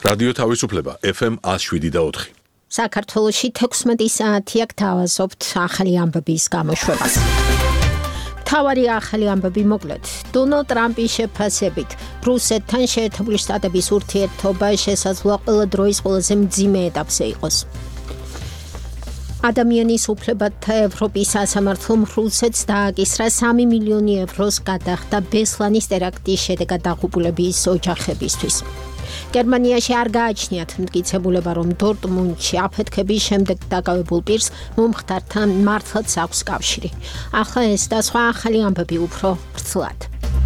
რადიო თავისუფლება FM 107.4. საქართველოში 16 საათია გთავაზობთ ახალი ამბების გამოშვებას. მთავარი ახალი ამბები მოკლედ. დონალდ ტრამპის შეფასებით რუსეთთან შეერთებული შტატების ურთიერთობა შესაძლოა ყველა დროის ყველაზე მძიმე ეტაპზე იყოს. ადამიანის უფლებათა ევროპის სასამართლომ რუსეთს დააკისრა 3 მილიონი ევროს გადახდა ბესლანის ტერაქტის შედეგად დაღუპულების ოჯახებისთვის. გერმანიაში არ გააჩნიათ მტკიცებულება, რომ დორტმუნდში აფეთქების შემდეგ დაკავებულ პირს მომხდართან მართლაც აქვს კავშირი. ახლა ეს და სხვა ახალი ამბები უფრო ვრცლად.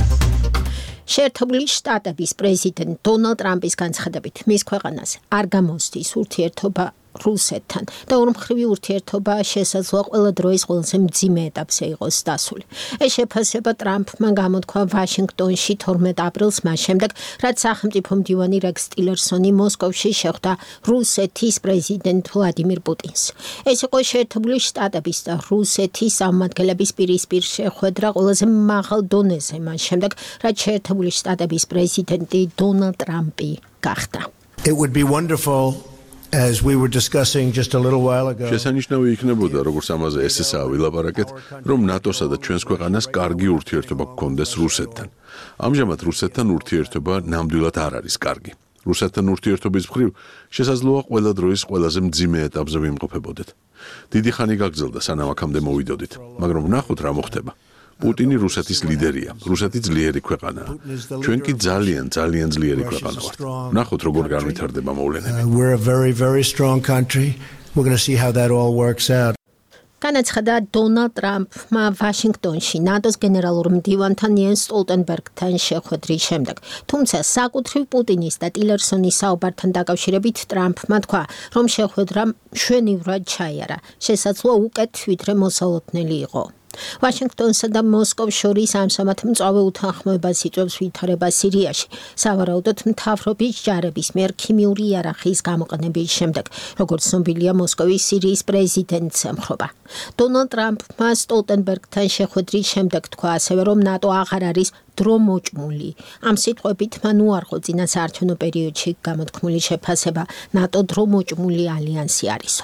შეერთებული შტატების პრეზიდენტ დონალდ ტრამპის განცხადებით, მის ქვეყანას არ გამოსდის ურთიერთობა რუსეთთან და ორმხრივი ურთიერთობა შესაძლოა ყველა დროის ყველაზე მძიმე ეტაპზე იყოს დასული. ეს შეფასება ტრამპმა გამოთქვა ვაშინგტონში 12 აპრილს მას შემდეგ, რაც სახელმწიფო მდივანი რეკს ტილერსონი მოსკოვში შეხვდა რუსეთის პრეზიდენტ ვლადიმირ პუტინს. ეს იყო შეერთებული შტატების და რუსეთის წარმომადგენლების პირისპირ შეხვედრა ყველაზე მაღალ დონეზე მას შემდეგ, რაც შეერთებული შტატების პრეზიდენტი დონალდ ტრამპი გახდა. It would be wonderful as we were discussing just a little while ago. შესანიშნავი იქნებოდა, როგორც ამაზე ესეა ვილაპარაკეთ, რომ ნატოსა და ჩვენს ქვეყანას კარგი ურთიერთობა გქონდეს რუსეთთან. ამჟამად რუსეთთან ურთიერთობა ნამდვილად არ არის კარგი. რუსეთთან ურთიერთობის მხრივ შესაძლოა ყველა დროის ყველაზე მძიმე ეტაპზე ვიმყოფებოდეთ. დიდი ხანი გაგრძელდა, სანამ აქამდე მოვიდოდით, მაგრამ ვნახოთ რა მოხდება. პუტინი რუსეთის ლიდერია, რუსეთი ძლიერი ქვეყანაა. ჩვენ კი ძალიან ძლიერი ქვეყანა ვართ. ვნახოთ როგორ განვითარდება მოვლენები. We're a very, very strong country. We're going to see how that all works out. განაცხადა დონალდ ტრამპმა ვაშინგტონში ნატოს გენერალურ მდივანთან იენს სტოლტენბერგთან შეხვედრის შემდეგ. თუმცა საკუთრივ პუტინის და ტილერსონის საუბართან დაკავშირებით ტრამპმა თქვა, რომ შეხვედრა მშვენივრად ჩაიარა, შესაძლოა უკეთ ვიდრე მოსალოდნელი იყო. ვაშინგტონსა და მოსკოვს შორის ამჟამად მწვავე უთანხმოებას იწვევს ვითარება სირიაში, სავარაუდოდ მთავრობის ჯარების მიერ ქიმიური იარაღის გამოყენების შემდეგ, როგორც ცნობილია მოსკოვის სირიის პრეზიდენტს ემხრობა. დონალდ ტრამპმა სტოლტენბერგთან შეხვედრის შემდეგ თქვა ასევე, რომ ნატო აღარ არის დრომოჭმული. ამ სიტყვებით მან უარყო წინა საარჩევნო პერიოდში გამოთქმული შეფასება, ნატო დრომოჭმული ალიანსი არისო.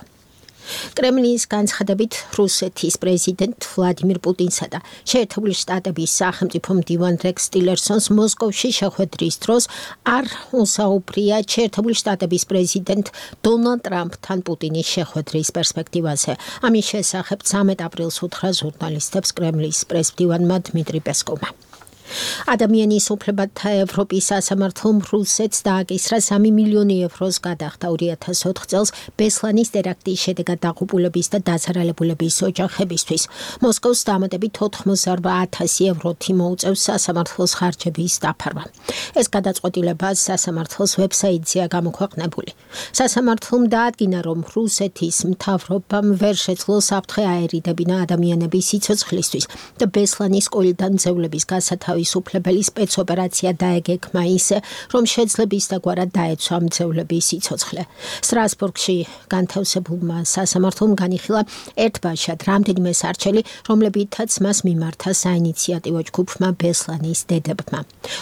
კრემლის განცხადებით რუსეთის პრეზიდენტ ვლადიმირ პუტინსა და შეერთებული შტატების სახელმწიფო მდივან რეკს ტილერსონს მოსკოვში შეხვედრის დროს არ უსაუბრია შეერთებული შტატების პრეზიდენტ დონალდ ტრამპთან პუტინის შეხვედრის პერსპექტივაზე. ამის შესახებ 13 აპრილს უთხრა ჟურნალისტებს კრემლის პრესმდივანმა დმიტრი პესკოვმა. ადამიანის უფლებათა ევროპის სასამართლომ რუსეთს დააკისრა 3 მილიონი ევროს გადახდა 2004 წელს ბესლანის ტერაქტის შედეგად დაღუპულების და დაზარალებულების ოჯახებისთვის. მოსკოვს დამატებით 88,000 ევროთი მოუწევს სასამართლოს ხარჯების დაფარვა. ეს გადაწყვეტილება სასამართლოს ვებსაიტზეა გამოქვეყნებული. სასამართლომ დაადგინა, რომ რუსეთის მთავრობამ ვერ შეძლო საფრთხე აერიდებინა ადამიანების სიცოცხლისთვის და ბესლანის სკოლიდან მძევლების გასათავისუფლებელი სპეცოპერაცია დაეგექმა ისე, რომ შეძლებისდაგვარად დაეცვა მძევლების სიცოცხლე. სტრასბურგში განთავსებულმა სასამართლომ განიხილა ერთბაშად რამდენიმე სარჩელი, რომლებითაც მას მიმართა საინიციატივო ჯგუფმა ბესლანის დედებმა.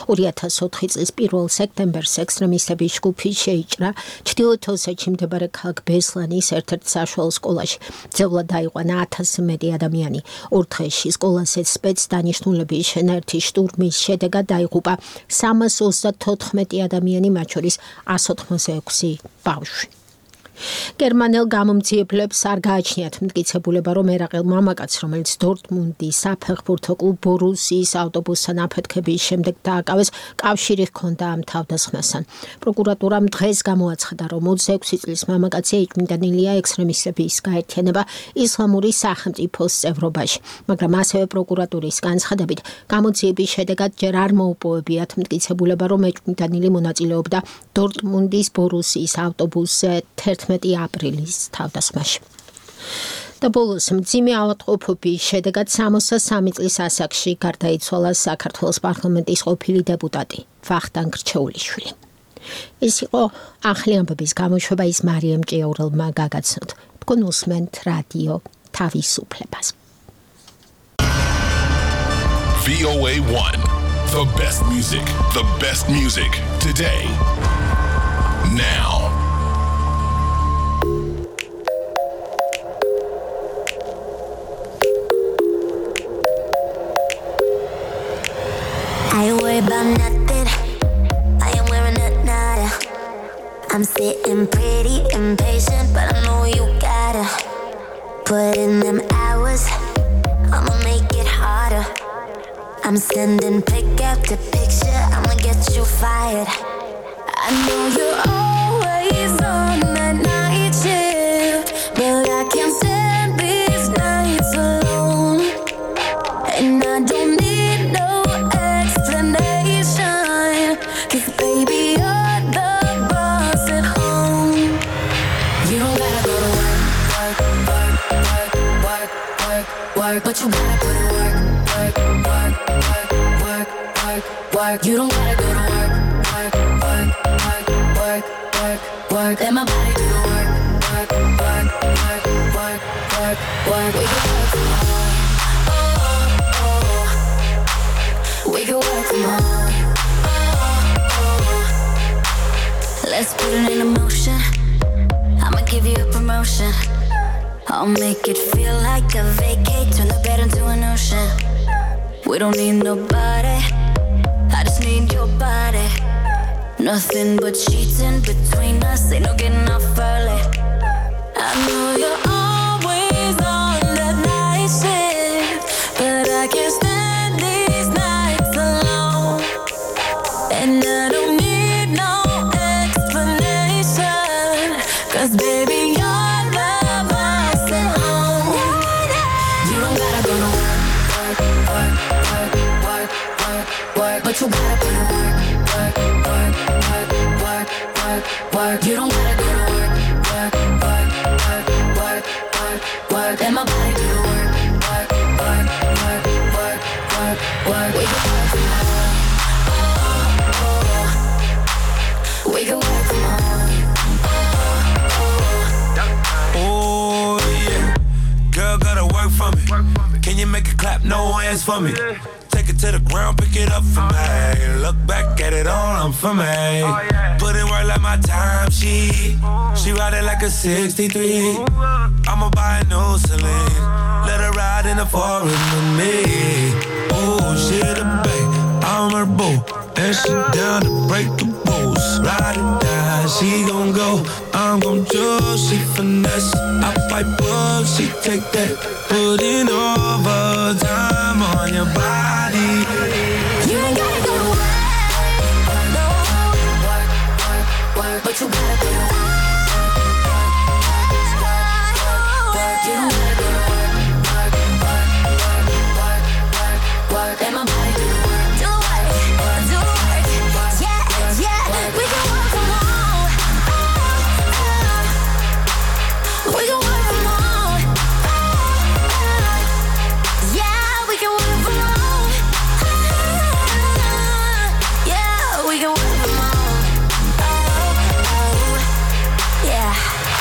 2004 წლის 1 სექტემბერს ექსტრემისტების ჯგუფი შეიჭრა ჩრდილოეთ ოსეთში მდებარე ქალაქ ბესლანის ერთ-ერთ საშუალო სკოლაში. მძევლად დაიყვანა 1000 მეტი ადამიანი. ორ დღეში სკოლაზე სპეცდანიშნულების შენერთი შტურმის შედეგად დაიღუპა 334 ადამიანი, მათ შორის 186 ბავშვი. გერმანელ გამომძიებლებს არ გააჩნიათ მტკიცებულება, რომ ერაყელ მამაკაცს, რომელიც დორტმუნდის საფეხბურთო კლუბ ბორუსიის ავტობუსთან აფეთქების შემდეგ დააკავეს, კავშირი ჰქონდა ამ თავდასხმასთან. პროკურატურამ დღეს გამოაცხადა, რომ 26 წლის მამაკაცი ეჭვმიტანილია ექსტრემისტების გაერთიანება ისლამური სახელმწიფოს წევრობაში, მაგრამ ასევე პროკურატურის განცხადებით, გამოძიების შედეგად ჯერ არ მოუპოვებიათ მტკიცებულება, რომ ეჭვმიტანილი მონაწილეობდა დორტმუნდის ბორუსიის ავტობუსზე 11 აპრილის თავდასხმაში. და ბოლოს მძიმე ავადმყოფობის შედეგად 63 წლის ასაკში გარდაიცვალა საქართველოს პარლამენტის ყოფილი დეპუტატი ვახტანგ რჩეულიშვილი. ეს იყო ახალი ამბების გამოშვება, ის მარიამ ჭიაურელმა გაგაცნოთ. თქვენ უსმენთ რადიო თავისუფლებას. VOA1, the best music today. now. I ain't worried about nothing. I am wearing a nada. I'm sitting pretty impatient, but I know you gotta put in them hours. I'ma make it harder. I'm sending pick after picture. I'ma get you fired. I know you're always on that night shift, but I can't stand these nights alone. And I don't need no explanation, 'cause baby you're the boss at home. You don't gotta go to work, work, work, work, work, work, work, but you gotta put in work, work, work, work, work, work, work. You don't gotta go to work, work, work, work, work, work, work. Let my body do the work, work, work, work, work, work, work. We can work from home. We can work from home. Let's put it in motion. I'ma give you a promotion. I'll make it feel like a vacate. Turn the bed into an ocean. We don't need nobody. I just need your body. Nothing but sheets in between us. Ain't no getting off early. I know you're always on that night shift, but I can't stand these nights alone. And I don't need no explanation, 'cause baby you're the boss at home. You don't gotta go to work, work, work, work, work, work, work, but you gotta put in work, work, work, work, work, work, work. You don't gotta go to work, work, work, work, work, work, work. Let my body do the work, work, work, work, work, work, work. We can work from home. We can work from home. Oh yeah, girl gotta work for me. Can you make it clap? No hands for me. Take it to the ground, pick it up for me. Look back at it all, I'm for me. Put in work like my time, she ride it like a 63. I'ma buy a new Celine, let her ride in the forest with me. Oh, she the babe, I'm her boo, and she down to break the rules. Ride or die, she gon' go, I'm gon' choose. She finesse, I fight up, she take that. Put in overtime on your body. You ain't gotta go to work, no, work, work, work, but you gotta put in work, work, you don't gotta go to work, work, work, work, work, work, work. Let my body do the work, do the work, do the work. Yeah, yeah, we can work from home. We can work from home. Yeah, we can work from home. Yeah, we can work from home. Yeah.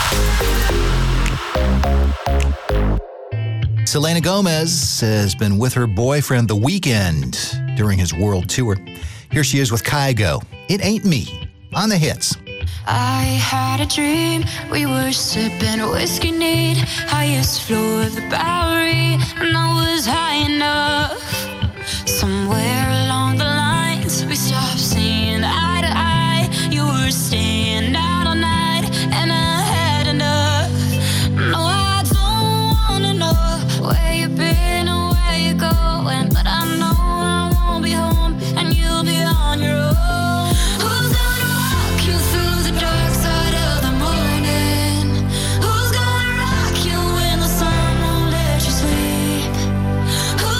Selena Gomez has been with her boyfriend The Weeknd during his world tour. Here she is with Kygo. It Ain't Me on the hits. I had a dream, we were sipping whiskey neat, highest floor of the Bowery, and I was high enough. Somewhere along the lines, we stopped seeing eye to eye. You were staying out all night, and I had enough. No, I don't wanna know where you've been or where you're going, but I know I won't be home, and you'll be on your own. Who's gonna walk you through the dark side of the morning? Who's gonna rock you when the sun won't let you sleep? Who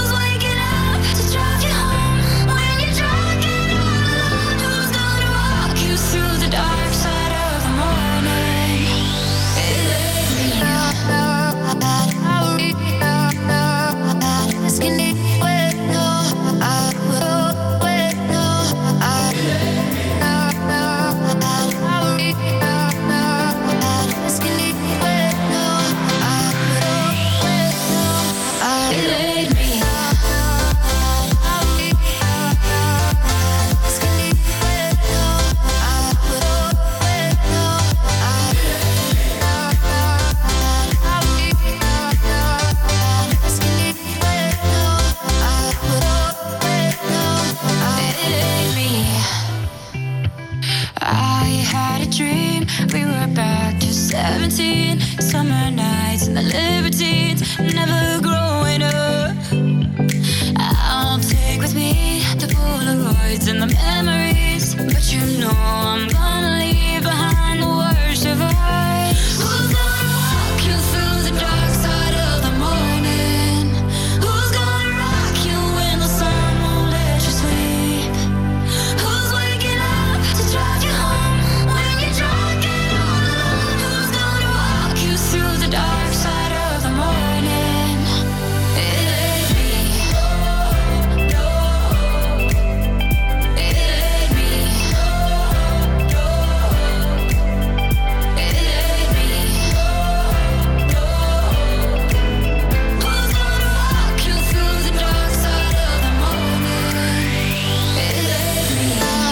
17, summer nights and the libertines, never growing up. I'll take with me the Polaroids and the memories, but you know I'm gonna leave behind the worst of us. Who's gonna walk you through the dark side of the morning? Who's gonna rock you when the sun won't let you sleep? Who's waking up to drive you home when you're drunk and all alone? Who's gonna walk you through the dark side of the morning? It ain't me. No. It ain't me. No. It ain't me. No. Who's gonna walk you through the dark side of the morning? It ain't me.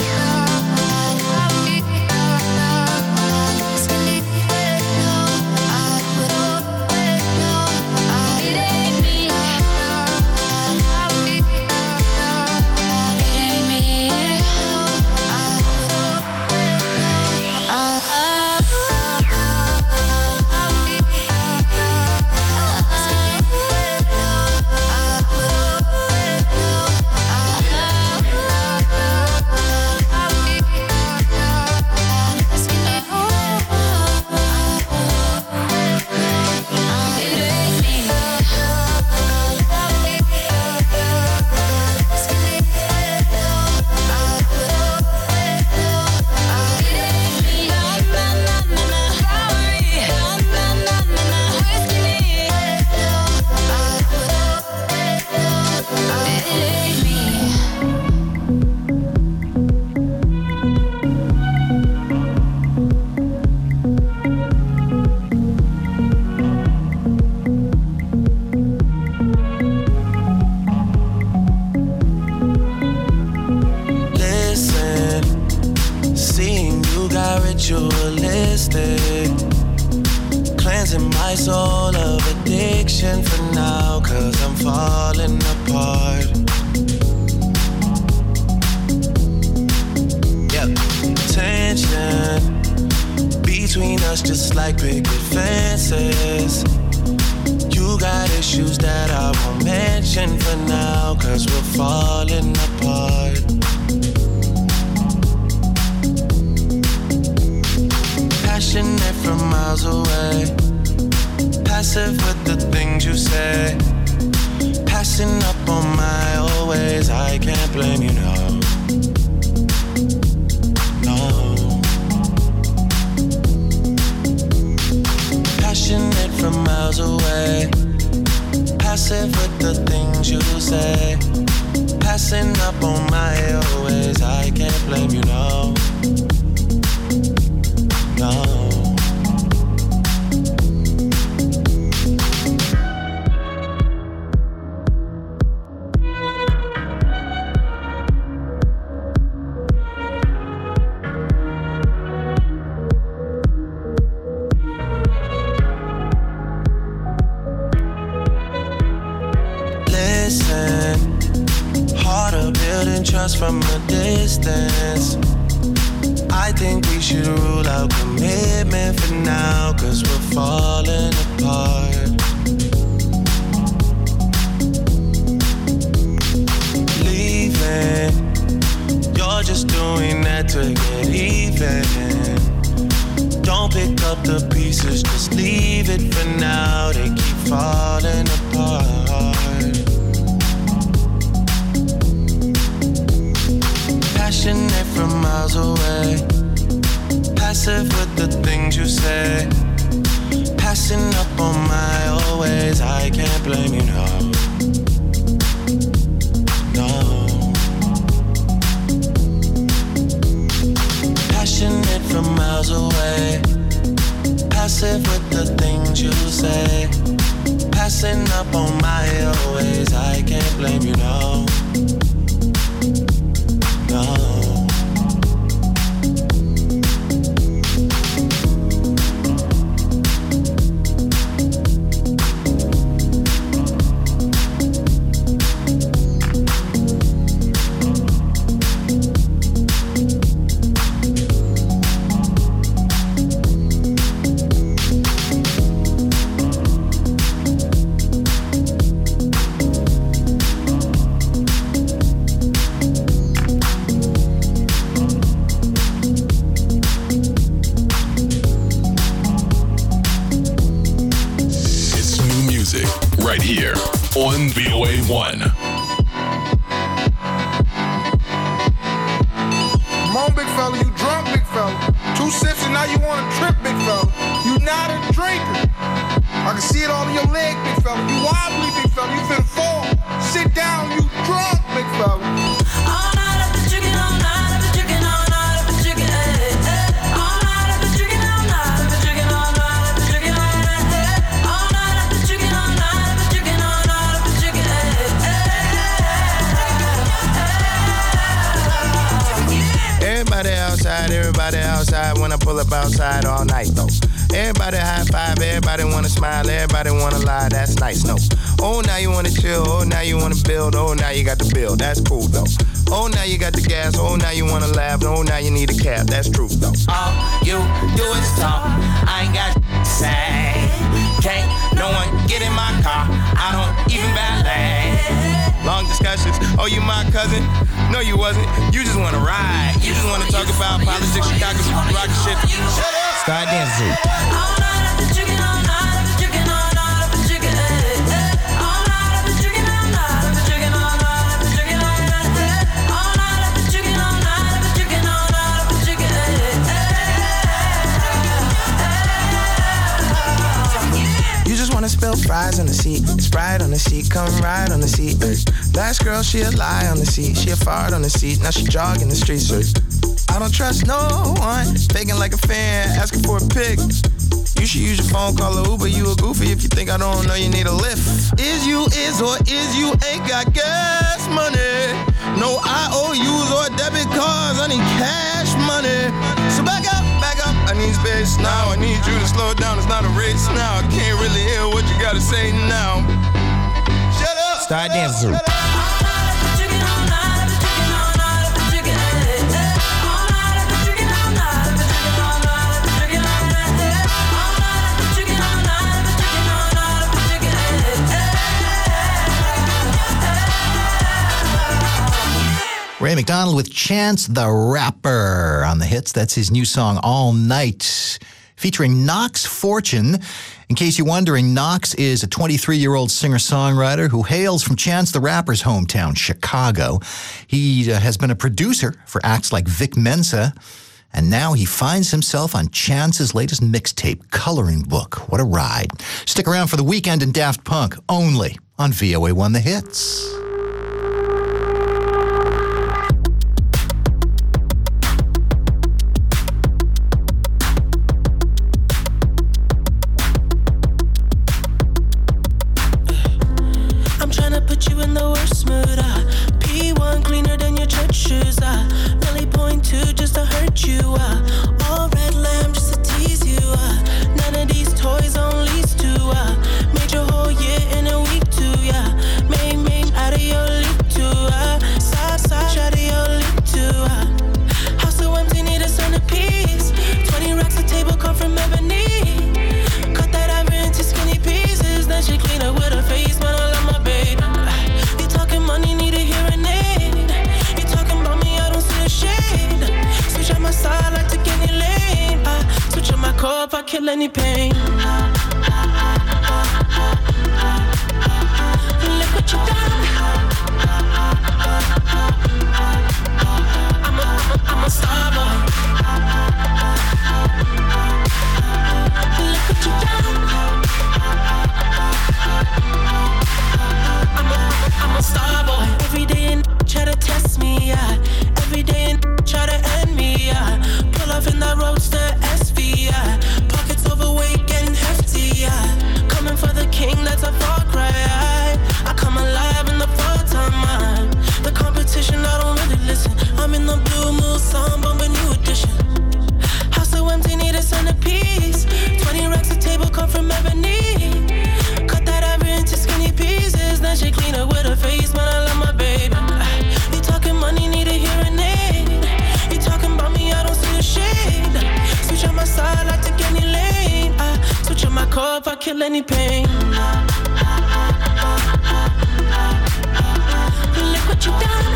Listen, seeing you got ritualistic, cleansing my soul of addiction for now, 'cause I'm falling apart. Yeah, tension between us just like picket fences. You got issues that I won't mention for now, 'cause we're falling apart. Passionate from miles away, passive with the things you say, passing up on my old ways. I can't blame you, no. No. Passionate from miles away, passive with the things you say, passing up on my old ways. I can't blame you, no. No. Listen, harder building trust from a distance. I think we should rule out commitment for now, 'cause we're falling apart. Leaving, you're just doing that to get even. Don't pick up the pieces, just leave it for now. They keep falling apart. Passionate from miles away, passive with the things you say, passing up on my old ways. I can't blame you, no. No. Passionate from miles away, passive with the things you say, passing up on my old ways. I can't blame you, no. No. 1. Come on, big fella, you drunk, big fella. 2 sips and now you want to trip, big fella. You not a drinker. I can see it all in your leg, big fella. You wobbly, big fella. You finna fall. Sit down, you drunk, big fella. All night I've been drinking, all night I've been drinking, all night I've been drinking, all night I've been drinking, all night I've been drinking, all night I've been drinking, all night I've been drinking, all night I've been drinking, all night I've been drinking, Everybody outside when I pull up outside all night though. Everybody high five, everybody wanna smile, everybody wanna lie, that's nice, no. Oh, now you wanna chill, oh, now you wanna build, oh, now you got the bill, that's cool though. Oh, now you got the gas, oh, now you wanna laugh, oh, now you need a cab, that's true though. All you do is talk, I ain't got to say. Can't no one get in my car, I don't even valet. Long discussions, oh, you my cousin? No, you wasn't, you just wanna ride. You just wanna talk about politics, Chicago, rock shit. Shut up! Start dancing. all night I've been drinking, all night I've been drinking, all night I've been drinking, all night I've been drinking, all night I've been drinking, all night I've been drinking, all night I've been drinking, all night I've been drinking, all night I've been drinking, You just wanna spill fries on the seat, Sprite on the seat, come ride on the seat. Last girl, she a lie on the seat, she a fart on the seat, now she jogging the streets. I don't trust no one, faking like a fan, asking for a pic. You should use your phone, call a Uber, you a goofy if you think I don't know you need a lift. Is you ain't got gas money. No IOUs or debit cards, I need cash money. So back up, I need space now. I need you to slow down, it's not a race now. I can't really hear what you gotta say now. Shut up! Start dancing. Ray McDonald with Chance the Rapper on the hits. That's his new song, All Night, featuring Knox Fortune. In case you're wondering, Knox is a 23-year-old singer-songwriter who hails from Chance the Rapper's hometown, Chicago. He has been a producer for acts like Vic Mensa, and now he finds himself on Chance's latest mixtape, Coloring Book. What a ride. Stick around for The Weeknd and Daft Punk, only on VOA1 The Hits. P1 cleaner than your church shoes. Really point to just to hurt you. All red lamb just to tease you. None of these toys on lease to. Made your whole year in a week too. Made out of your league too. Side out of your league too. House so empty, need a centerpiece. 20 racks a table come from ebony. Cut that ivory into skinny pieces. Then she clean up with her face, man, I love my baby. Money need a hearing aid. You talking about me, I don't see a shade. Switch on my side, I take any lane. Switch on my core if I kill any pain. Look what you done. I'm a star boy. Look what you done. I'm a star boy. Every day and try to test me, yeah. Every day and try to end me, yeah. Pull off in that roadster SV, yeah. Pockets overweight, getting hefty, yeah. Coming for the king, that's a far cry. I come alive in the fall time. The competition, I don't really listen. I'm in the blue moon, song, bumping new edition. House so empty, need a centerpiece. 20 racks a table come from ebony. Cut that ivory into skinny pieces. Then she clean up with her face, man, I love my baby. You talking money, need a hearing aid. You talking about me, I don't see a shade. Switch on my side, I take any lane. Switch on my core if I kill any pain. Look what you done.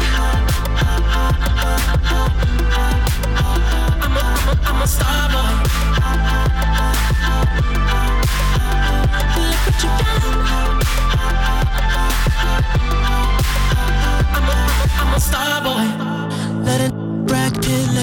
I'm a star boy. Look what you done.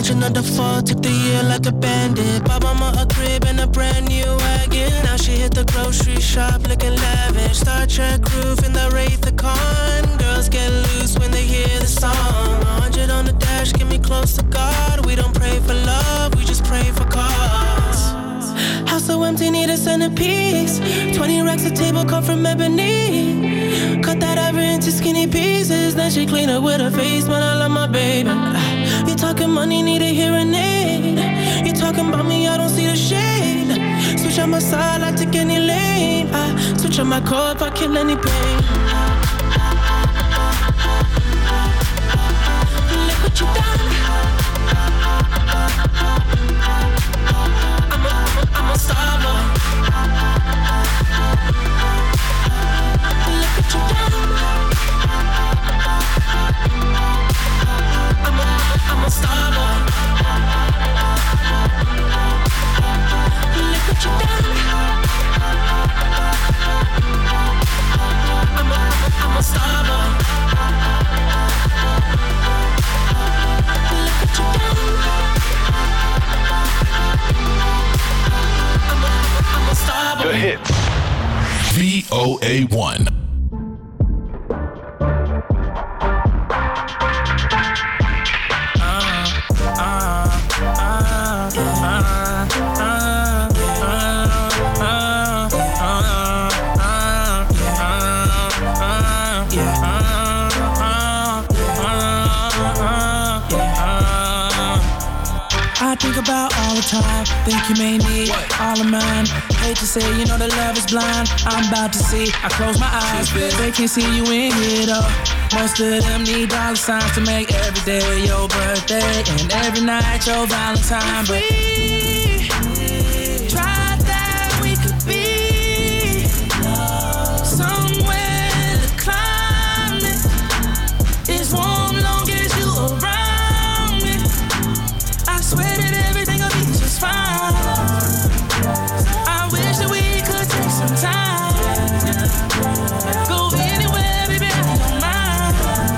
Imagine a default, took the year like a bandit. Bought mama a crib and a brand new wagon. Now she hit the grocery shop looking lavish. Star Trek roof in the Wraith the Con. Girls get loose when they hear the song. 100 on the dash, get me close to God. We don't pray for love, we just pray for cause. House so empty, need a centerpiece. 20 racks of table cut from ebony. Cut that ivory into skinny pieces. Then she clean up with her face, but I love my baby. You talking money, need a hearing aid. You talking about me, I don't see the shade. Switch on my side, I take any lane. I switch on my core if I kill any pain. Look what you done. I'm a star boy. Look what you done. I'm a star boy. Look what you done. I'm a star boy. Look what you done. I'm a star boy. The hits. VOA1. I think about all the time, think you may need all of mine. Hate to say, you know that love is blind. I'm about to see, I close my eyes, they can't see you in here though. Most of them need dollar signs to make every day your birthday and every night your Valentine. But we tried that we could be somewhere the climate is warm long as you around me. I swear that everything will be just fine. I wish that we could take some time. Go anywhere, baby, I don't mind.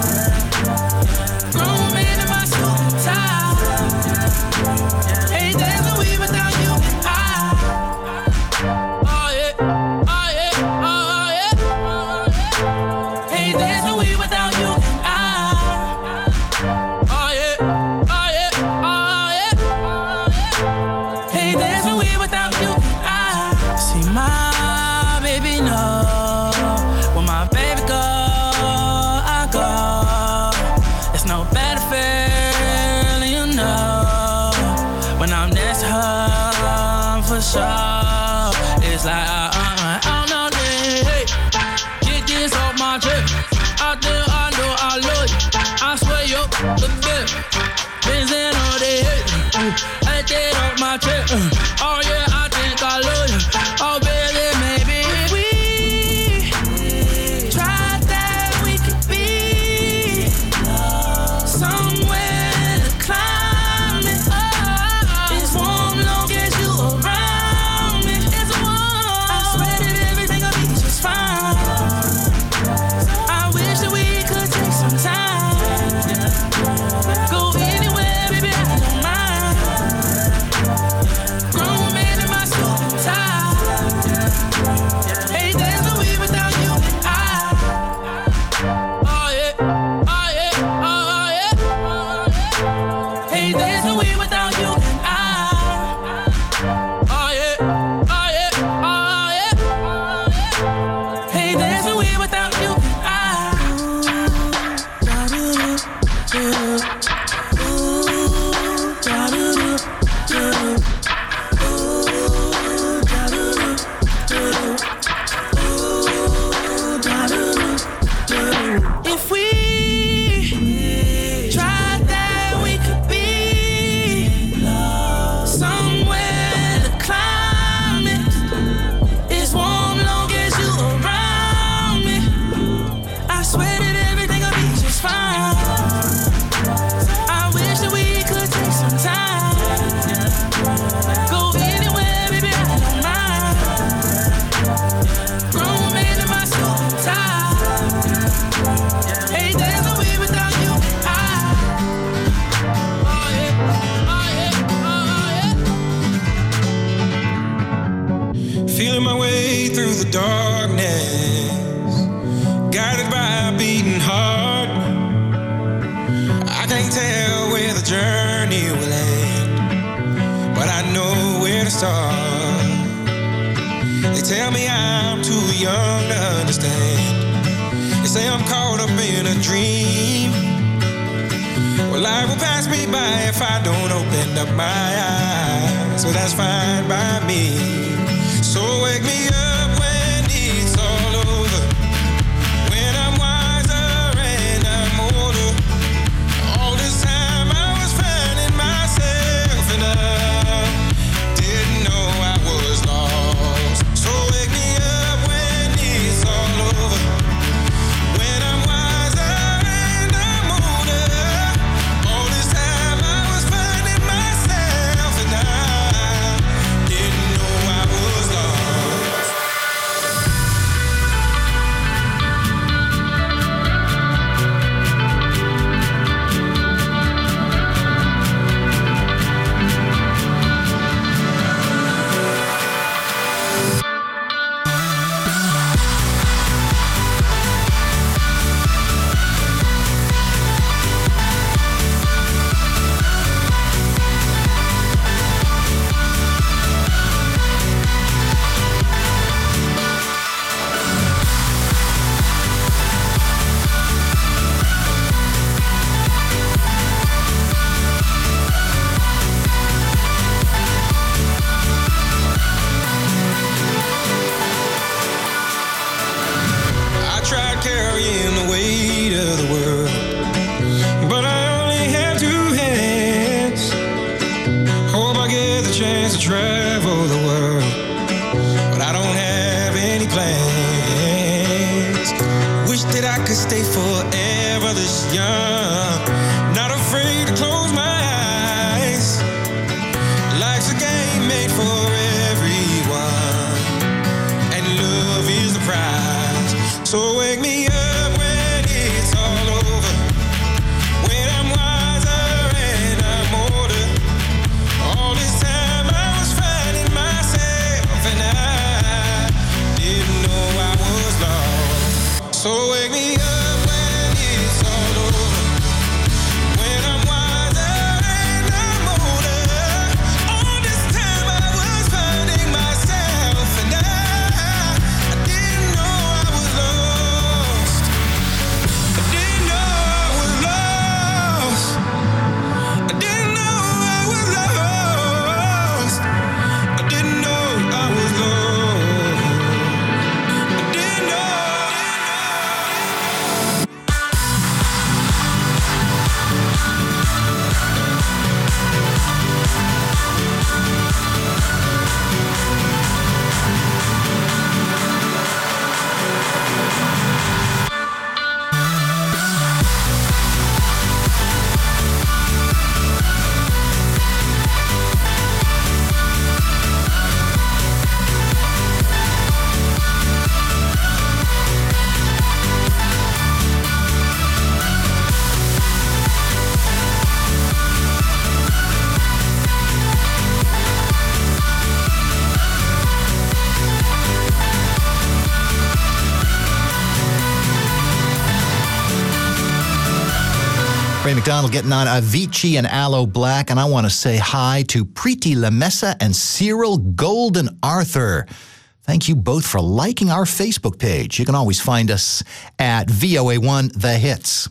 Grown man in my suit and tie. Hey, there's no way without you and I. Oh yeah, oh yeah, oh yeah. Hey, there's no way without you and I. Oh yeah, oh yeah, oh yeah. Hey, there's no way without you and I. See my baby know when my baby go, I go. There's no better feeling, you know, when I'm next to her for sure. It's like I don't know, hey, get this off my chest. I think I know I love you. I swear you the best. Been saying all day, I get off my chest. Oh yeah, I think I love you. Oh baby, maybe we tried that we could be somewhere the climate is warm long as you around me. It's warm. I swear that everything will be just fine. I wish that we could take some time. Go anywhere, baby, I don't mind. Grown man in my suit and tie. Hey, there's no way without you and I. Oh yeah, oh yeah, oh yeah. Hey, there's no way without you and I. Oh yeah, oh yeah, oh yeah. Hey, there's no way without you and I. If we tried that we could be somewhere the climate is warm long as you around me. I swear that everything will be just fine. I wish that we could take some time. Go anywhere, baby, I don't mind. Grown man in my suit and tie. Hey, there's no way without you and I. Oh yeah. darkness, guided by a beating heart. I can't tell where the journey will end, but I know where to start. They tell me I'm too young to understand. They say I'm caught up in a dream. Well, life will pass me by if I don't open up my eyes. So that's fine by me. So wake me up when it's all over, when I'm wiser and I'm older. All this time I was finding myself and I didn't know I was lost. So wake me up when it's all over, when I'm wiser and I'm older. All this time I was finding myself and I didn't know I was lost. I tried carrying the weight of the world, but I only have two hands. Hope I get the chance to travel the world, but I don't have any plans. Wish that I could stay forever this young, not afraid to close my eyes. Life's a game made for everyone, and love is the prize. So wake me up when it's all over, when I'm wiser and I'm older. All this time I was finding myself and I didn't know I was lost. So wake me up when it's all over, when I'm wiser and I'm older. All this time I was finding myself and I didn't know I was lost. I didn't know I was lost. I didn't know I was lost. I didn't know I was lost. I didn't know. Ray McDonald getting on Avicii and Aloe Black, and I want to say hi to Preeti Lamessa and Cyril Golden Arthur. Thank you both for liking our Facebook page. You can always find us at VOA1 The Hits.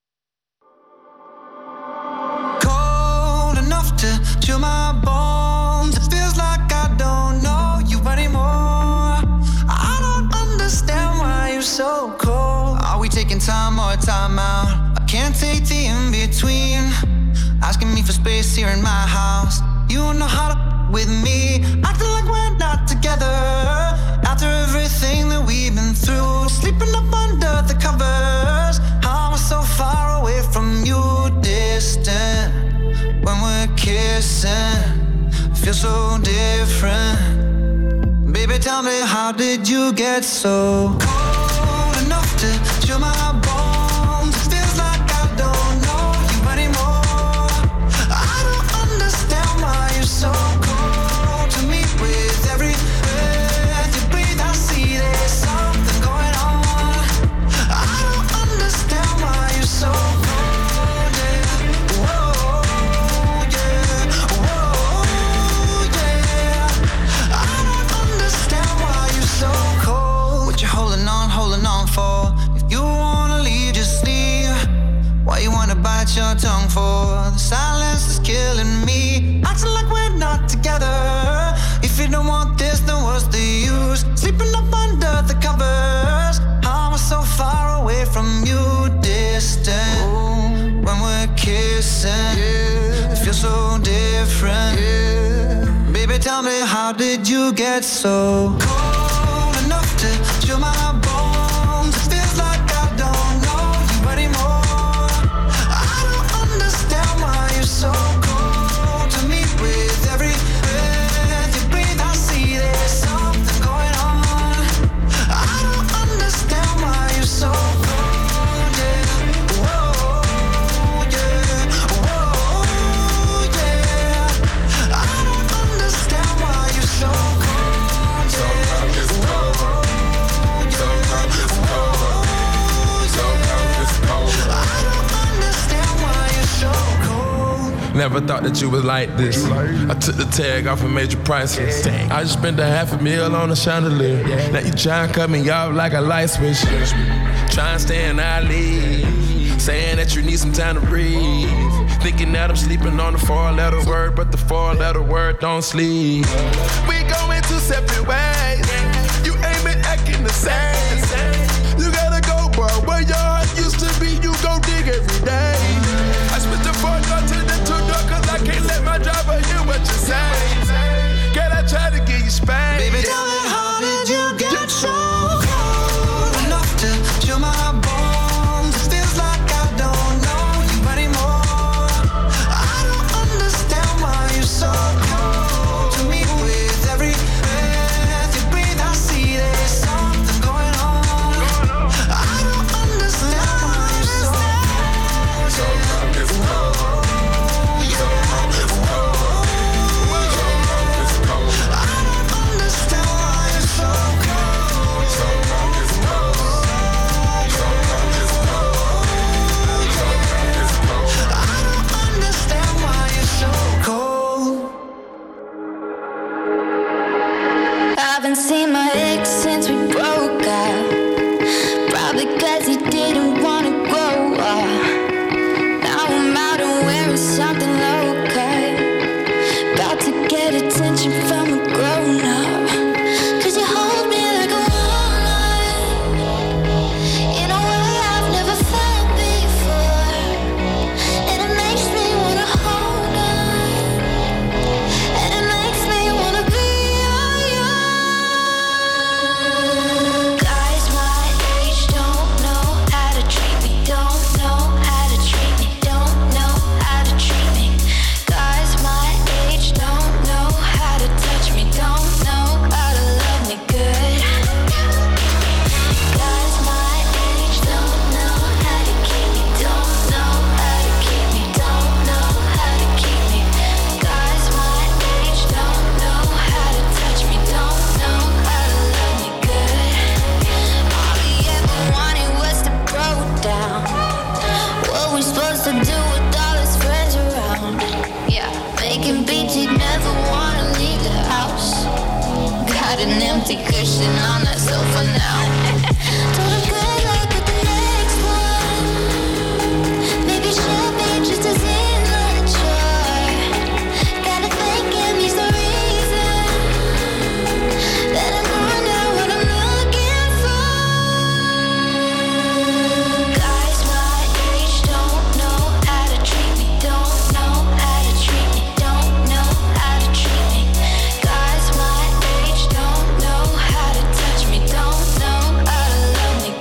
Cold enough to chill my bones. It feels like I don't know you anymore. I don't understand why you're so cold. Are we taking time or time out? I can't take the in-between. Asking me for space here in my house. You know how to with me, acting like we're not together. After everything that we've been through, sleeping up under the covers. I was so far away from you, distant. When we're kissing, feel so different. Baby, tell me, how did you get so cold enough to chill my bones? It feels like I don't know you anymore. I don't understand why you're so cold to me. With every breath you breathe, I see that bite your tongue for. The silence is killing me. Acting like we're not together. If you don't want this, then what's the use? Sleeping up under the covers. How am I so far away from you? Distant. Ooh, when we're kissing, it feels so different. Baby, tell me, how did you get so cold enough to chill my bones? It feels like I don't know you anymore. I don't understand why you're so cold to me. With every breath you breathe, I see there's something going on. I don't understand why you're so cold, yeah. Whoa, yeah. Whoa, yeah. I don't understand why you're so cold, yeah. Sometimes it's cold. Sometimes it's cold. Sometimes it's cold. I don't understand why you're so cold. Never thought that you was like this. I took the tag off and made you priceless. I just spent $500,000 on a chandelier. Now you try and cut me off like a light switch. Try and stay in our league. Saying that you need some time to breathe. Thinking that I'm sleeping on the 4-letter word, but the 4-letter word don't sleep. We going two separate ways. You ain't been acting the same. You gotta go, bro. Where your heart used to be, you go dig every day. I split the 4-door to the 2-door, cause I can't let my driver hear what you say. Girl, I try to give you space. Baby, tell me, how did you get so cold enough to chill my bones? It feels like I don't know you anymore. I don't understand why you're so cold to me. With every breath you breathe, I see there's something going on. I don't understand why you're so cold. Sometimes it's cold. Sometimes it's cold. Sometimes it's cold. I don't understand why you're so cold. Sometimes it's cold. Sometimes it's cold. Sometimes it's cold. I don't understand why you're so cold. I haven't seen my ex since we broke up. Probably cause he didn't wanna grow up. Now I'm out and wearing something low cut. About to get attention from a grown up. Cause you hold me like a walnut, in a way I've never felt before. And it makes me wanna hold on. And it makes me wanna be all yours. Guys my age don't know how to treat me. Don't know how to treat me. Don't know how to treat me. Guys my age don't know how to touch me. Don't know how to love me good. Guys my age don't know how to keep me. Don't know how to keep me. Don't know how to keep me. Guys my age don't know how to touch me. Don't know how to love me good. All he ever wanted was to grow down. What we supposed to do with all his friends around? Yeah, making beats, he'd never wanna leave the house. Got an empty cushion on that sofa now. Told him good luck with the next one. Maybe she'll be just as immature. Gotta thank him, he's the reason that I'm under what I'm looking for. Guys my age don't know how to treat me. Don't know how to treat me. Don't know how to treat me. Guys my age don't know how to touch me. Don't know how to love me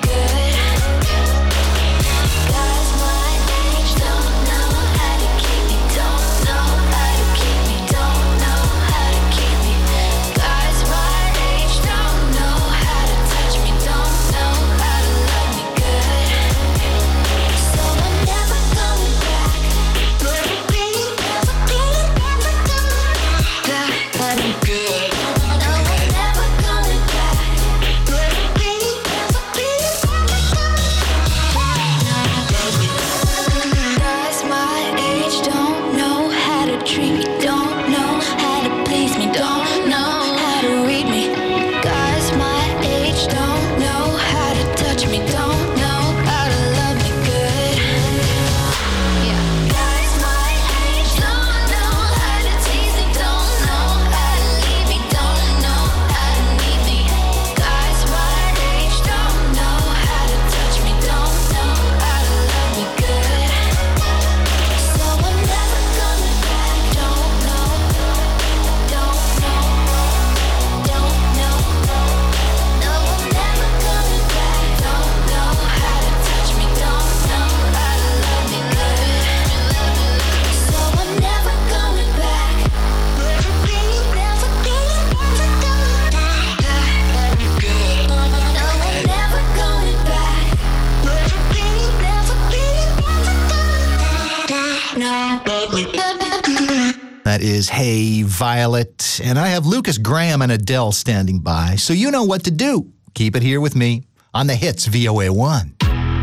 That is Hey Violet. And I have Lucas Graham and Adele standing by, so you know what to do. Keep it here with me on the hits VOA1.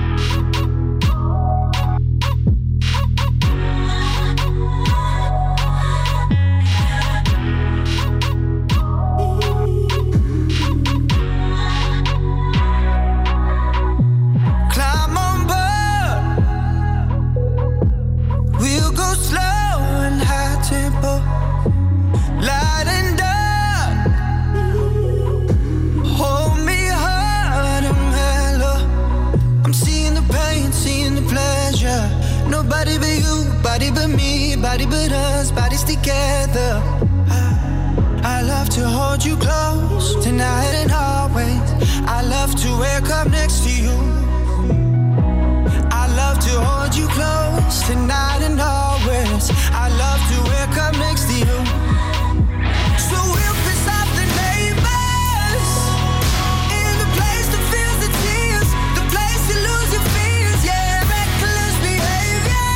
Body but me, body but us, bodies together. I love to hold you close tonight and always. I love to wake up next to you. I love to hold you close tonight and always. I love to wake up next to you. So we'll piss off the neighbors in the place that feels the tears, the place you lose your fears, yeah, reckless behavior.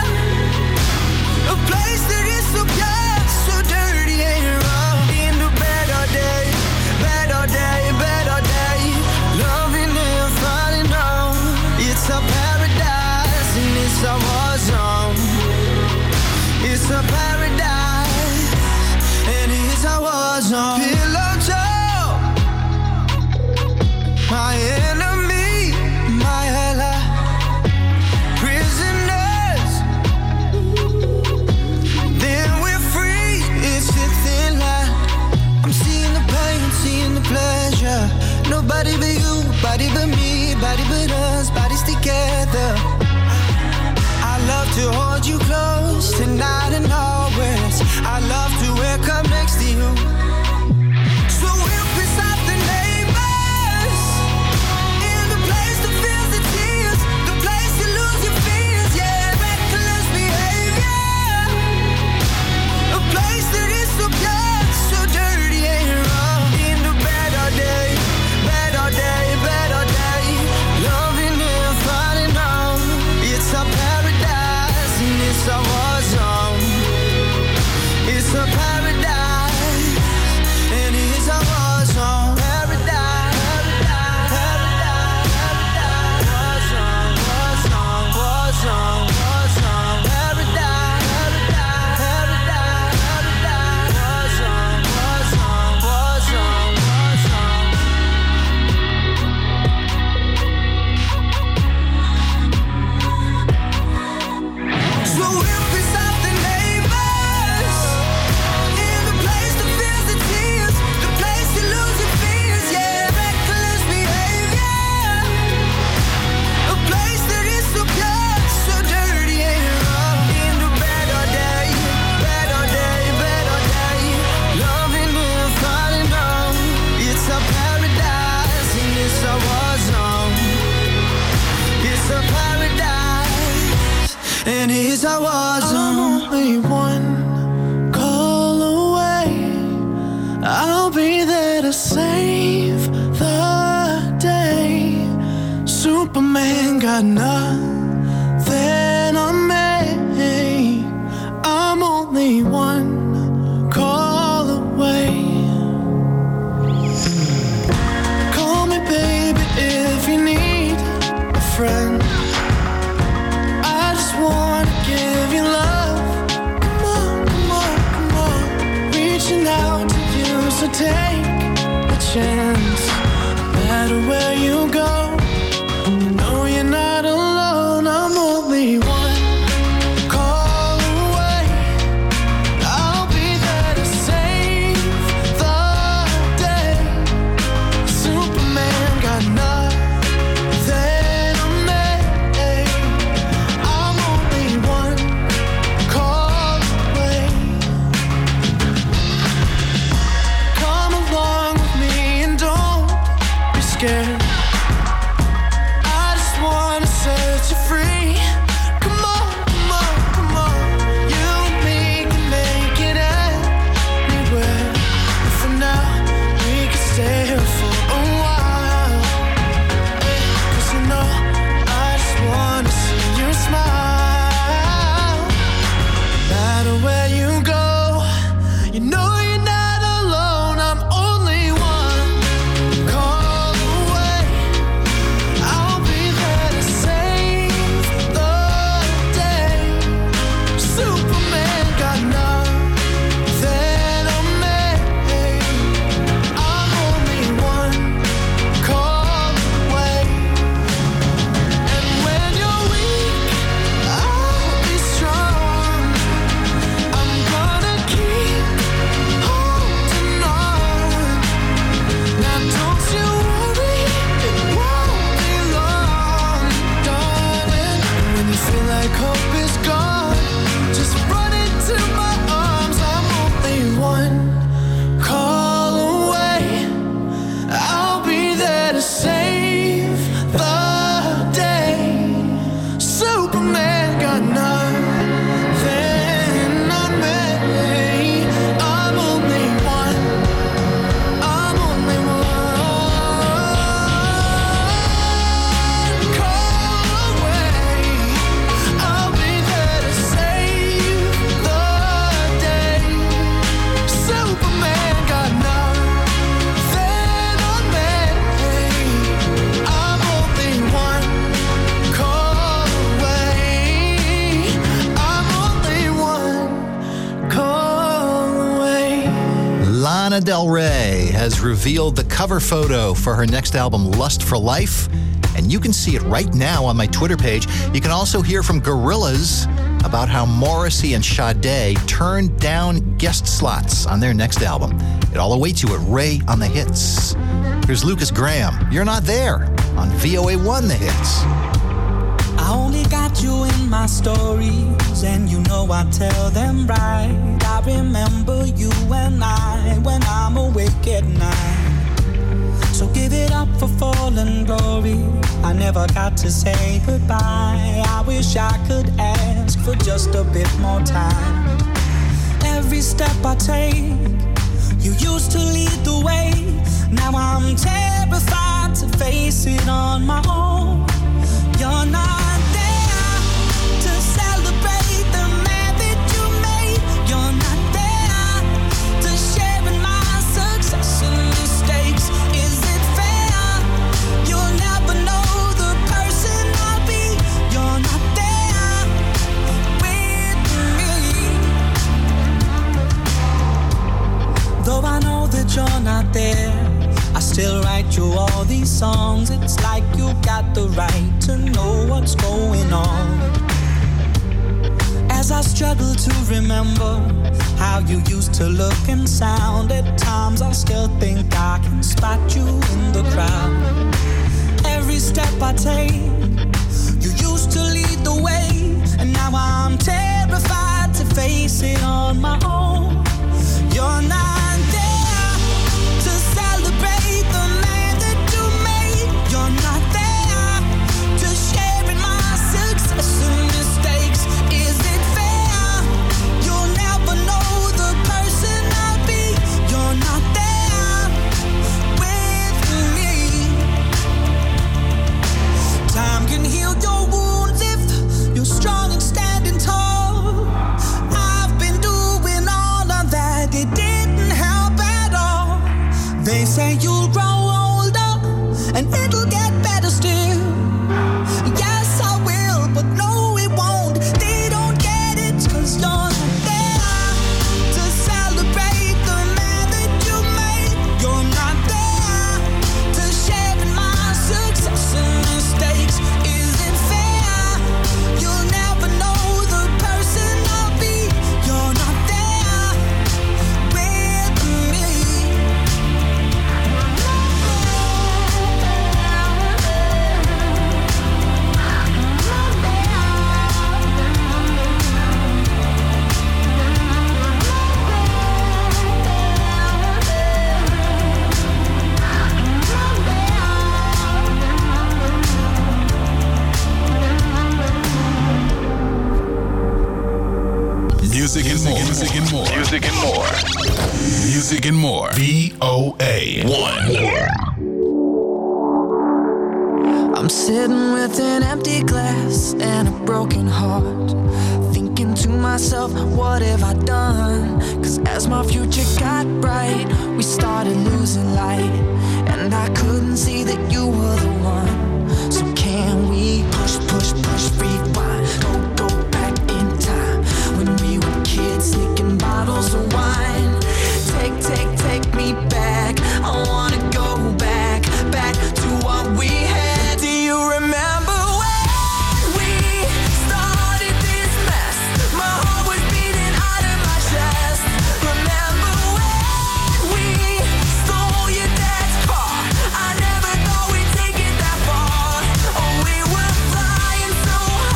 A place that is so pure, so dirty and wrong. In the bed all day, bed all day, bed all day. Loving and falling on. It's a paradise and it's a war zone. It's a paradise and it's a war zone. Pillow talk, my enemy, my ally. Prisoners, then we're free. It's a thin line. I'm seeing the pain, seeing the pleasure. Nobody but you, body but me, body but us, bodies together. I love to hold you close tonight and always. I love to wake up next to you. So we'll piss off the neighbors in the place that feels the tears, the place you lose your fears, yeah, reckless behavior. A place that is so pure, so dirty and wrong. In the bed all day, bed all day, bed all day. Loving and falling on. It's a paradise and it's a war zone. It's a paradise and it's a war zone. Paradise, paradise, paradise, war zone, war zone, war zone, war zone. Paradise, paradise, paradise, war zone, war zone, war zone, war zone. So we'll piss off the neighbors in the place that feels the tears, the place you lose your fears, yeah, reckless behavior. A place that is so pure, so dirty and wrong. In the bed all day, bed all day, bed all day. Loving and falling on. It's a paradise and it's a war zone. It's a paradise and it's a war zone. I'm only one call away. I'll be there to save the day. Superman got nothing on me. I'm only one call away. Call me baby if you need a friend. I just wanna give you love. Come on, come on, come on. Reaching out to you, so take a chance. No matter where you go, you know you're not alone. feel like hope is gone. Just run into my arms. I'm only one call away. I'll be there to save the day. Superman got nothing on me. I'm only one. I'm only one call away. I'll be there to save the day. Superman got nothing on me. I'm only one call away. I'm only one call away. Lana Del Rey has revealed the cover photo for her next album, Lust for Life, and you can see it right now on my Twitter page. You can also hear from Gorillaz about how Morrissey and Sade turned down guest slots on their next album. It all awaits you at Ray on the Hits. Here's Lucas Graham, You're Not There, on VOA1 The Hits. I only got you in my stories, and you know I tell them right. I remember you and I when I'm awake at night. So give it up for fallen glory. I never got to say goodbye. I wish I could ask for just a bit more time. Every step I take, you used to lead the way. Now I'm terrified to face it on my own. You're not there to celebrate the man that you made. You're not there to share in my success and mistakes. Is it fair? You'll never know the person I'll be. You're not there with me. Though I know that you're not there, I still write you all these songs. It's like you got the right to know what's going on. As I struggle to remember how you used to look and sound, at times I still think I can spot you in the crowd. Every step I take, you used to lead the way, and now I'm terrified to face it on my own. You're not there to celebrate the man that you made. You're not there to share in my success and mistakes. Is it fair? You'll never know the person I'll be. You're not there with me. Time can heal your wounds if you're strong and standing tall. I've been doing all of that. It didn't help at all. They say you'll grow older and it'll get better still. Yes, I will, but no, it won't. They don't get it, 'cause you're not there to celebrate the man that you made. You're not there to share in my success and mistakes. Is it fair? You'll never know the person I'll be. You're not there with me. Music and more. Music and more. Music and more. Music and more. VOA1. I'm sitting with an empty glass and a broken heart, thinking to myself, what have I done? 'Cause as my future got bright, we started losing light, and I couldn't see that you were the one. So can we push, push, push, rewind, go back in time, when we were kids sneaking bottles of wine? Take me back, I wanna go back to what we had. Do you remember when we started this mess? My heart was beating out of my chest. Remember when we stole your dad's car? I never thought we'd take it that far. Oh, we were flying so high.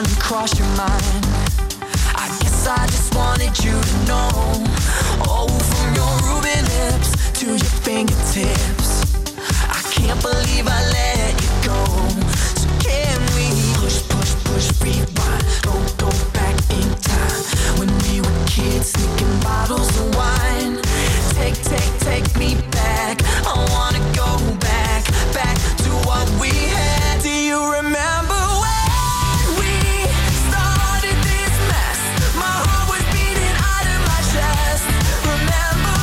run across your mind. I guess I just wanted you to know. Oh, from your ruby lips to your fingertips, I can't believe I let you go. So can we push, rewind, go back in time, when we were kids sneaking bottles of wine. Take me back, I wanna go back to what we had. Do you remember when we started this mess? My heart was beating out of my chest. Remember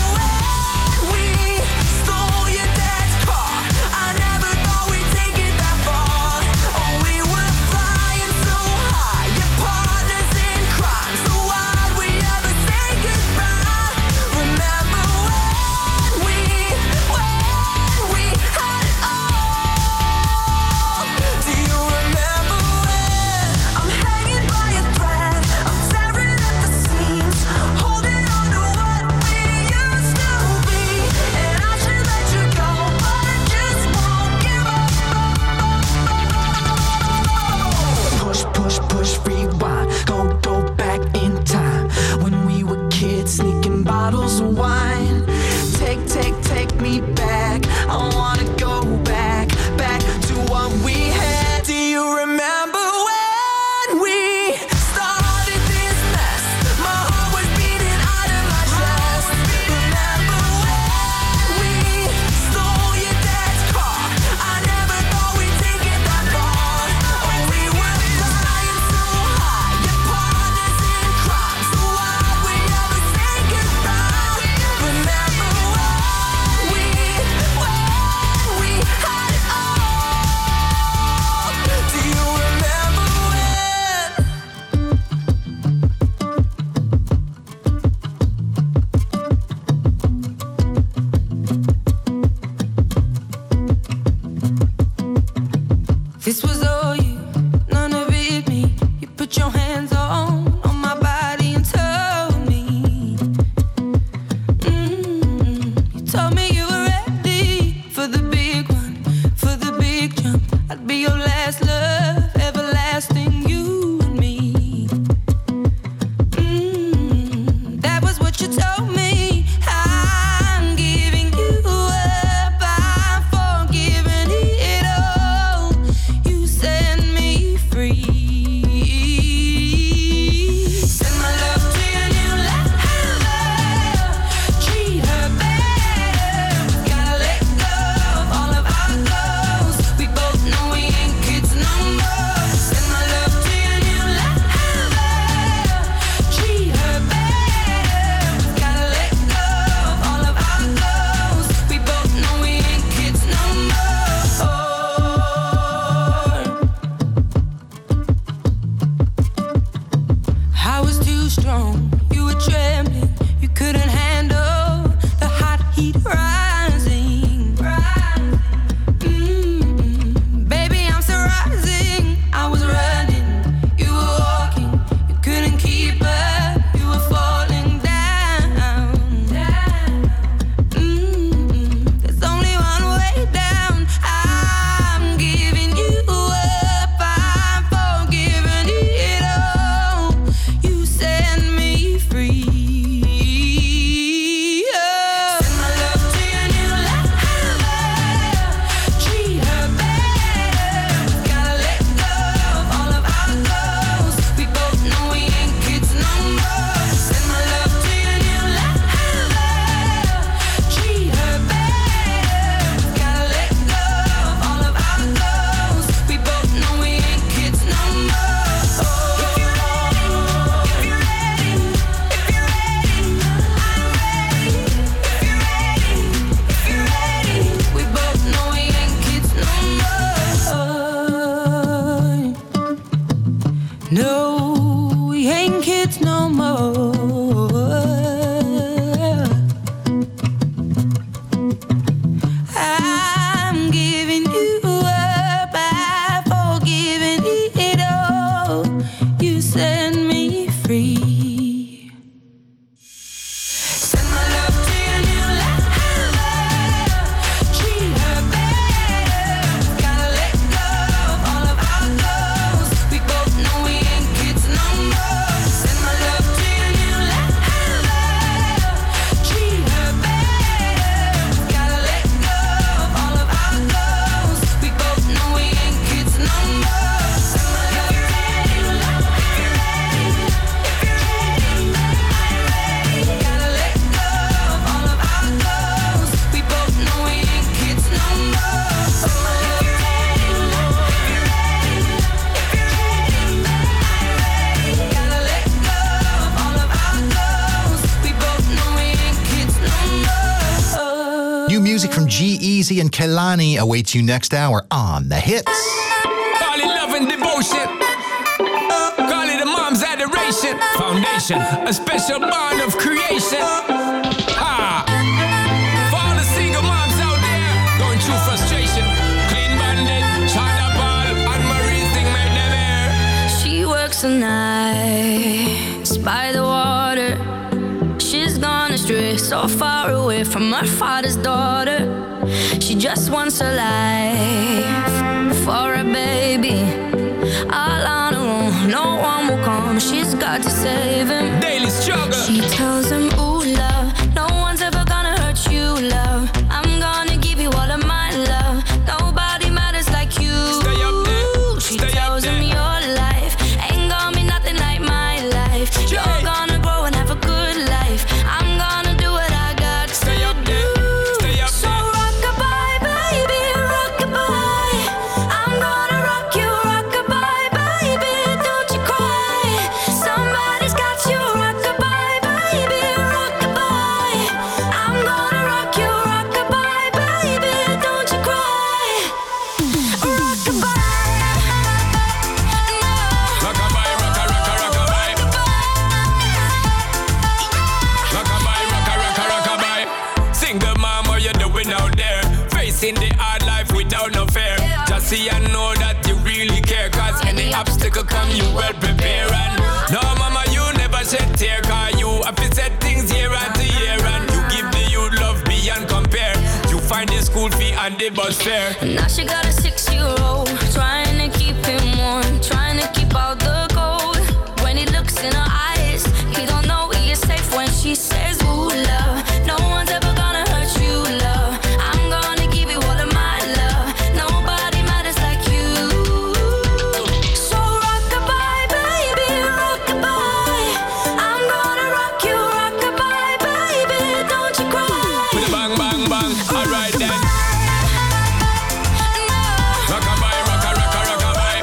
when we stole your dad's car? I never thought we'd take it that far. Uzi and Kehlani awaits you next hour on The Hits. Call it love and devotion. Call it a mom's adoration. Foundation, a special bond of creation. Ha! For all the single moms out there going through frustration. Clean Bandit, China Ball, and Marie thing made them air. She works the nights by the water. She's gone astray, so far away from her father's daughter. She just wants a life for a baby. All on her own, no one will come. She's got to save him. Daily struggle. She tells him, ooh, love, no one's ever gonna hurt you, love. I'm gonna give you all of my love. Nobody matters like you. Stay up there. She tells him your life ain't gonna be nothing like my life. You're gonna grow and have a good life. I'm gonna do what I got to Stay up there. Stay up so there. rock-a-bye, baby, rock-a-bye. I'm gonna rock you, rock-a-bye, baby, don't you cry. Somebody's got you, rock-a-bye, baby, rock-a-bye. I'm gonna rock you, rock-a-bye, baby, don't you cry. Rock-a-bye. Rockabye, rocka, rocka, rockabye. Rockabye, rocka, rocka, rockabye. Single mom, what you doing out there? Facing the hard life without no fear. Just see and know that you really care. Cause any obstacle come, you well prepare. And no, mama, you never shed tear. Cause you have to set things year after year. And you give the youth love beyond compare. You find the school fee and the bus fare. Now she got a 6-year-old, trying to keep him warm, trying to keep out the cold. When he looks in her eyes, he don't know he is safe when she says, ooh, love, no one's ever gonna hurt you, love. I'm gonna give you all of my love. Nobody matters like you. So rock-a-bye, baby, rock-a-bye. I'm gonna rock you, rock-a-bye, baby, don't you cry. With a bang, bang, bang. Alright then. Rockabye, rocka, rocka, rockabye.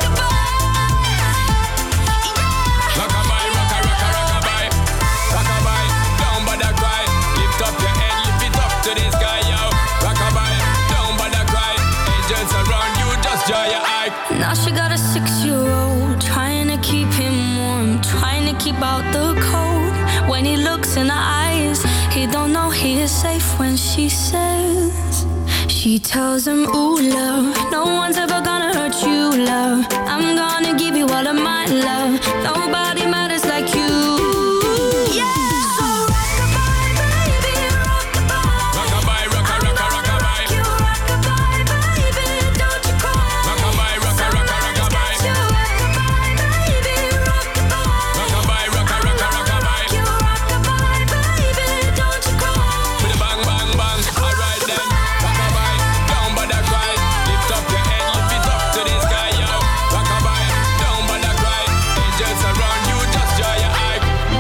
Rockabye, rocka, rocka, rockabye. Rockabye, don't bother cry. Lift up your head, lift it up to the sky, yo. Rockabye, don't bother cry. Angels around you, just dry your eye. Now she got a 6-year-old, trying to keep him warm, trying to keep out the cold. When he looks in her eyes, he don't know he is safe when she says, she tells him, ooh, love, no one's ever gonna hurt you, love. I'm gonna give you all of my love. Nobody matters like you. Yeah. So rock-a-bye, baby, rock-a-bye. Rockabye, rocka, rocka, rockabye. You rock-a-bye, baby, don't you cry. Rockabye, rocka, rocka, rockabye. You rock-a-bye, baby, rock-a-bye. Rockabye, rocka, rocka, rockabye. You rock-a-bye, baby, don't you cry. With a bang, bang, bang. Alright then. Rockabye, don't bother cry. Lift up your head, lift it up to the sky, yo. Rockabye, don't bother cry. Angels around you, just dry your eye.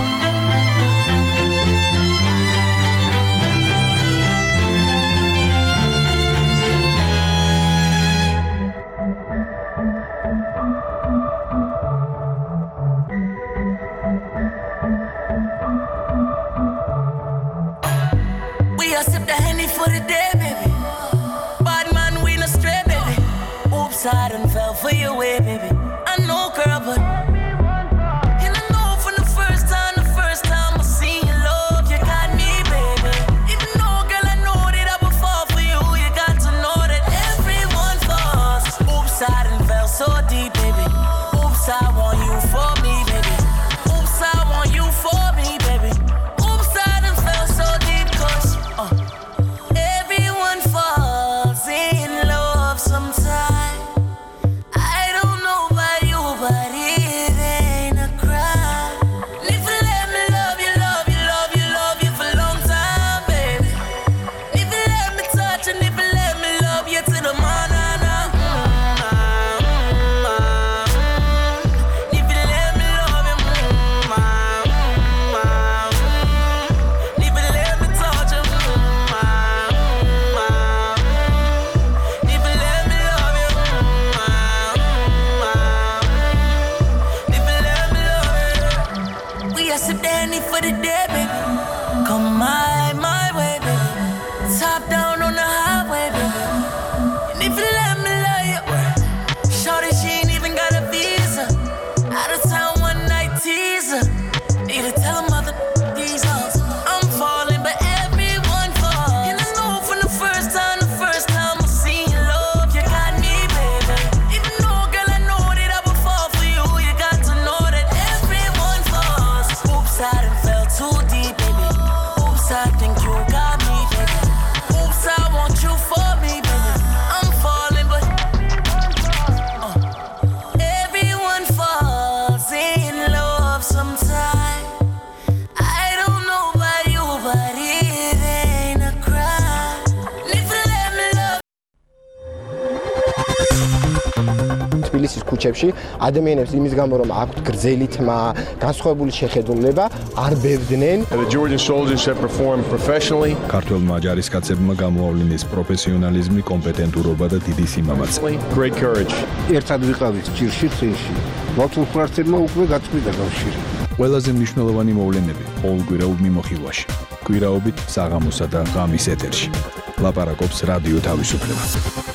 We a sip the Henny for the day, baby. Bad man, we no stray, baby. Oops, I done fell for your way, baby. I know, girl, but and I know from the first time I seen your love, you got me, baby. Even though, girl, I know that I would fall for you, you got to know that everyone falls. Oops, I done fell so deep, baby. Oops, I want you for me, baby. Oops, I want you for me, baby. Oops, I done fell so deep, 'cause everyone falls in love sometime. I don't know about you, but it ain't a crime. If you let me love you, love you, love you, love you for a long time, baby. If you let me touch and if you let me love you to the morning. If you let me love you, if you let me touch you, if you let me love you, if you let me love you. We are sip Danny for the day, baby. Come my way, baby. Top down on the highway, baby. სივრცეებში ადამიანებს იმის გამო რომ აქვთ გრძელი თმა, განსხვავებული შეხედულება, არ ბევდნენ. The Georgian soldiers have performed professionally. ქართველმა ჯარისკაცებმა გამოავლინეს პროფესიონალიზმი, კომპეტენტურობა და დიდი სიმამაცე. Great courage. ერთად ვიყავით ჭირში წინში. მათულ ფრთებმა უკვე გაწყვიტა კავშირი. ყველაზე მნიშვნელოვანი მოვლენები ყოველკვირეულ მიმოხილვაში. კვირაობით საღამოსა და ღამის ეთერში. ლაპარაკობს რადიო თავისუფლება.